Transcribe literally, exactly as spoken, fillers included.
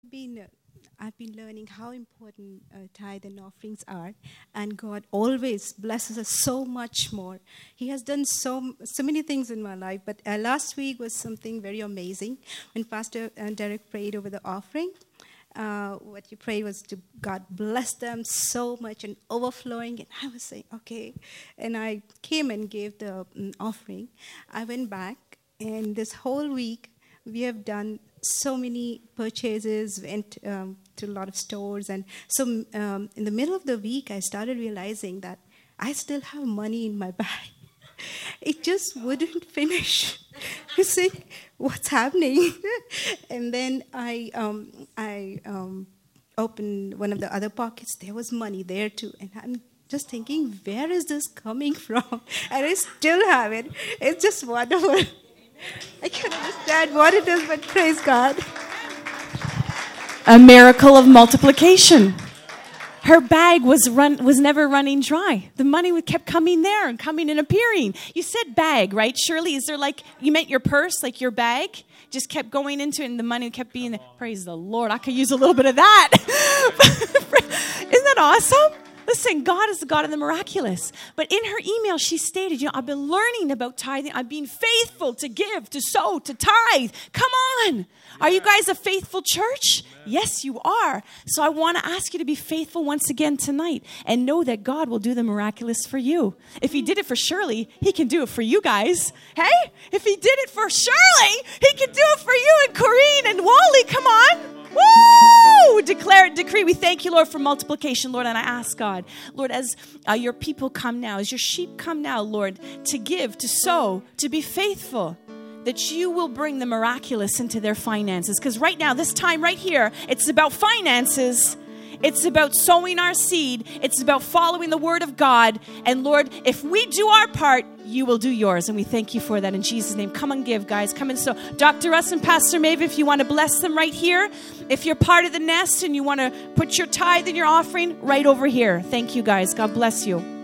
been uh, I've been learning how important uh, tithe and offerings are, and God always blesses us so much more. He has done so so many things in my life, but uh, last week was something very amazing when Pastor uh, Derek prayed over the offering. Uh, what he prayed was to God bless them so much and overflowing, and I was saying, okay, and I came and gave the um, offering. I went back, and this whole week we have done so many purchases, went um, to a lot of stores. And so um, in the middle of the week, I started realizing that I still have money in my bag. It just wouldn't finish. You see, what's happening? And then I, um, I um, opened one of the other pockets. There was money there too. And I'm just thinking, where is this coming from? And I still have it. It's just wonderful. I can't understand what it is, but praise God. A miracle of multiplication. Her bag was run was never running dry. The money kept coming there and coming and appearing. You said bag, right? Shirley, is there like, you meant your purse, like your bag? Just kept going into it and the money kept being there. Praise the Lord. I could use a little bit of that. Isn't that awesome? Listen, God is the God of the miraculous. But in her email, she stated, you know, I've been learning about tithing. I've been faithful to give, to sow, to tithe. Come on. Are you guys a faithful church? Yes, you are. So I want to ask you to be faithful once again tonight and know that God will do the miraculous for you. If he did it for Shirley, he can do it for you guys. Hey, if he did it for Shirley, he can do it for you and Corrine and Wally. Come on. Woo! Declare and decree. We thank you, Lord, for multiplication, Lord. And I ask God, Lord, as uh, your people come now, as your sheep come now, Lord, to give, to sow, to be faithful, that you will bring the miraculous into their finances. Because right now, this time right here, it's about finances. It's about sowing our seed. It's about following the word of God. And Lord, if we do our part, you will do yours. And we thank you for that in Jesus' name. Come and give, guys. Come and sow. Doctor Russ and Pastor Maeve, if you want to bless them right here. If you're part of the nest and you want to put your tithe and your offering right over here. Thank you, guys. God bless you.